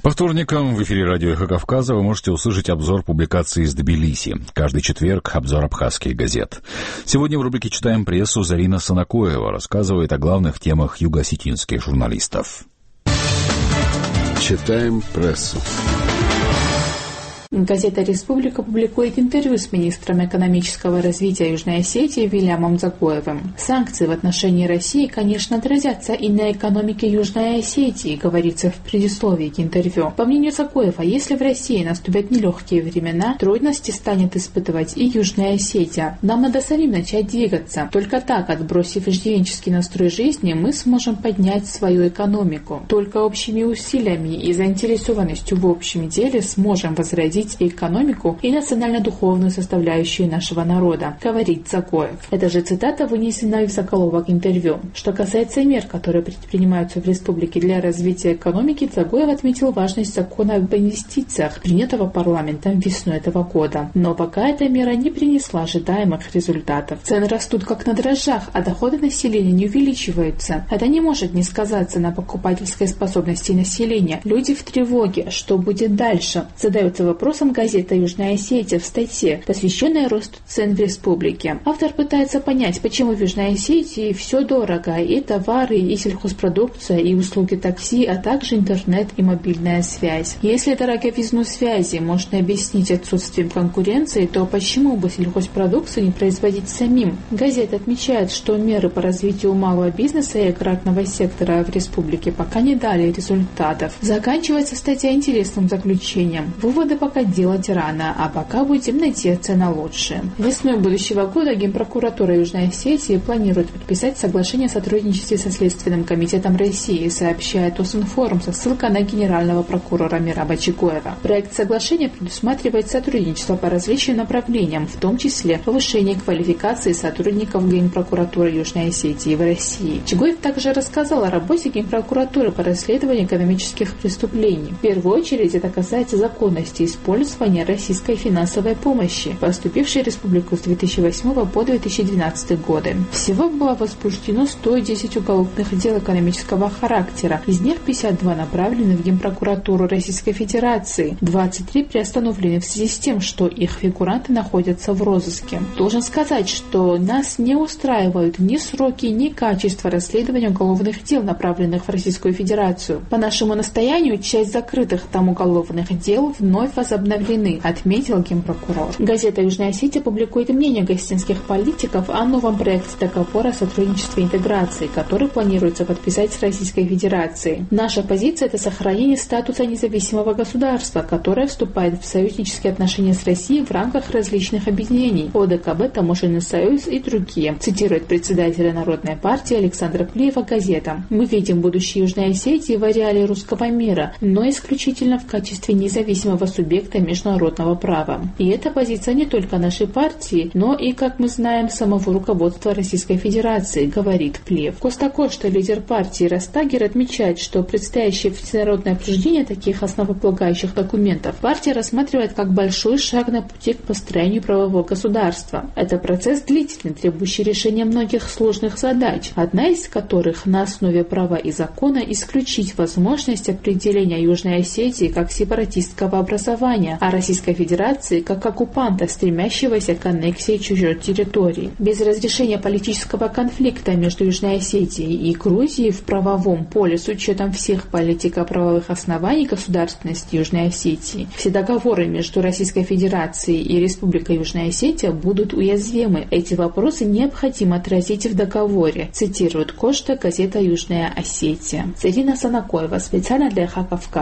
По вторникам в эфире радио «Эхо Кавказа» вы можете услышать обзор публикаций из Тбилиси. Каждый четверг обзор абхазских газет. Сегодня в рубрике «Читаем прессу» Зарина Санакоева рассказывает о главных темах юго-осетинских журналистов. Читаем прессу. Газета «Республика» публикует интервью с министром экономического развития Южной Осетии Вильямом Дзагоевым. Санкции в отношении России, конечно, отразятся и на экономике Южной Осетии, говорится в предисловии к интервью. По мнению Дзагоева, если в России наступят нелегкие времена, трудности станет испытывать и Южная Осетия. Нам надо самим начать двигаться. Только так, отбросив иждивенческий настрой жизни, мы сможем поднять свою экономику. Только общими усилиями и заинтересованностью в общем деле сможем возродить и экономику, и национально-духовную составляющую нашего народа, говорит Дзагоев. Это же цитата, вынесена из заголовок интервью. Что касается мер, которые предпринимаются в республике для развития экономики, Дзагоев отметил важность закона об инвестициях, принятого парламентом весной этого года. Но пока эта мера не принесла ожидаемых результатов. Цены растут как на дрожжах, а доходы населения не увеличиваются. Это не может не сказаться на покупательской способности населения. Люди в тревоге. Что будет дальше? Задается вопросом газета «Южная Осетия» в статье, посвященной росту цен в республике. Автор пытается понять, почему в Южной Осетии все дорого, и товары, и сельхозпродукция, и услуги такси, а также интернет и мобильная связь. Если дороговизну связи можно объяснить отсутствием конкуренции, то почему бы сельхозпродукцию не производить самим? Газета отмечает, что меры по развитию малого бизнеса и аграрного сектора в республике пока не дали результатов. Заканчивается статья интересным заключением. Выводы пока делать рано, а пока будем надеяться на лучшее. Весной будущего года Генпрокуратура Южной Осетии планирует подписать соглашение о сотрудничестве со Следственным комитетом России, сообщает Усинформ со ссылкой на генерального прокурора Мираба Чигоева. Проект соглашения предусматривает сотрудничество по различным направлениям, в том числе повышение квалификации сотрудников Генпрокуратуры Южной Осетии в России. Чигоев также рассказал о работе Генпрокуратуры по расследованию экономических преступлений. В первую очередь это касается законности использования российской финансовой помощи, поступившей в республику с 2008 по 2012 годы. Всего было возбуждено 110 уголовных дел экономического характера, из них 52 направлены в Генпрокуратуру Российской Федерации, 23 приостановлены в связи с тем, что их фигуранты находятся в розыске. Должен сказать, что нас не устраивают ни сроки, ни качество расследования уголовных дел, направленных в Российскую Федерацию. По нашему настоянию, часть закрытых там уголовных дел вновь возобновлены, отметил генпрокурор. Газета «Южная Осетия» публикует мнение гостинских политиков о новом проекте договора о сотрудничестве и интеграции, который планируется подписать с Российской Федерацией. Наша позиция – это сохранение статуса независимого государства, которое вступает в союзнические отношения с Россией в рамках различных объединений – ОДКБ, Таможенный союз и другие, цитирует председателя Народной партии Александра Плиева газета. Мы видим будущее Южной Осетии в ареале русского мира, но исключительно в качестве независимого субъекта международного права. И эта позиция не только нашей партии, но и, как мы знаем, самого руководства Российской Федерации, говорит Плиев. Костакошта, лидер партии Растагер, отмечает, что предстоящее всенародное обсуждение таких основополагающих документов партия рассматривает как большой шаг на пути к построению правового государства. Это процесс длительный, требующий решения многих сложных задач, одна из которых на основе права и закона исключить возможность определения Южной Осетии как сепаратистского образования, а Российской Федерации как оккупанта, стремящегося к аннексии чужой территории. Без разрешения политического конфликта между Южной Осетией и Грузией в правовом поле с учетом всех политико-правовых оснований государственности Южной Осетии, все договоры между Российской Федерацией и Республикой Южная Осетия будут уязвимы. Эти вопросы необходимо отразить в договоре, цитирует Кошта, газета «Южная Осетия». Зарина Санакоева, специально для «Эхо Кавказа».